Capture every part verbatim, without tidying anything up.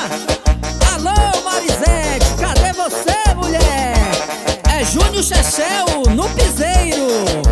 Alô, Marisete, cadê você, mulher? É Júnior Chechel no piseiro.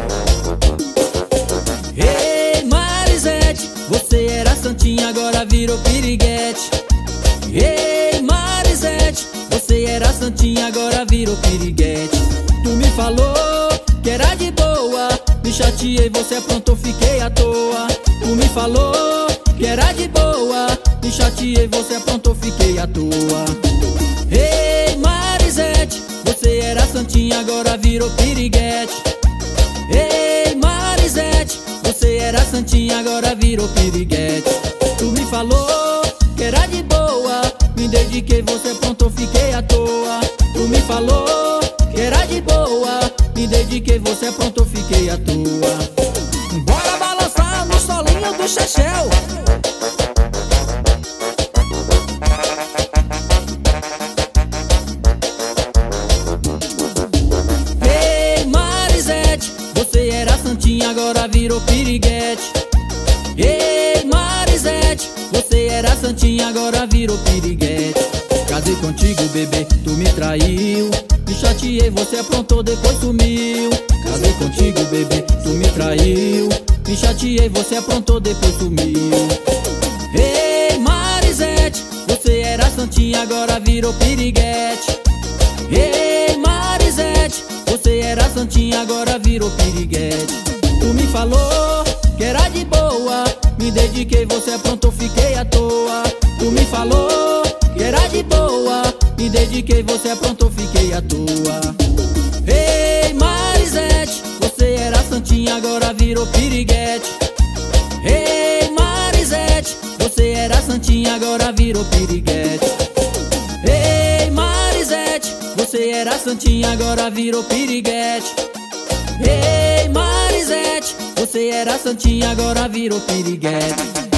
Ei, Marisete, você era santinha, agora virou piriguete. Ei, Marisete, você era santinha, agora virou piriguete. Tu me falou que era de boa, me chateei, você aprontou, fiquei à toa. Tu me falou que era de boa, me chateei, você aprontou, fiquei à toa. Ei, Marisete, você era santinha, agora virou piriguete. Ei, Marisete, você era santinha, agora virou piriguete. Tu me falou que era de boa, me dediquei, você aprontou, fiquei à toa. Tu me falou que era de boa, me dediquei, você aprontou, fiquei à toa. Bora balançar no solinho do Chechel. Ei, Marisete, você era santinha, agora virou piriguete. Ei, Marisete, você era santinha, agora virou piriguete. Casei contigo, bebê, tu me traiu, me chateei, você aprontou, depois sumiu. Casei contigo, bebê, tu me traiu, me chateei, você aprontou, depois sumiu. Ei, Marisete, você era santinha, agora virou piriguete. Ei, Marisete, você era santinha, agora virou piriguete. Tu me falou que era de boa, me dediquei, você aprontou, fiquei à toa. Tu me falou que era de boa, me dediquei, você aprontou, fiquei à toa. Ei, Marisete, você era santinha, agora virou piriguete. Ei, Marisete, você era santinha, agora virou piriguete. Ei, Marisete, você era santinha, agora virou piriguete. Ei, Marisete, você era santinha, agora virou piriguete.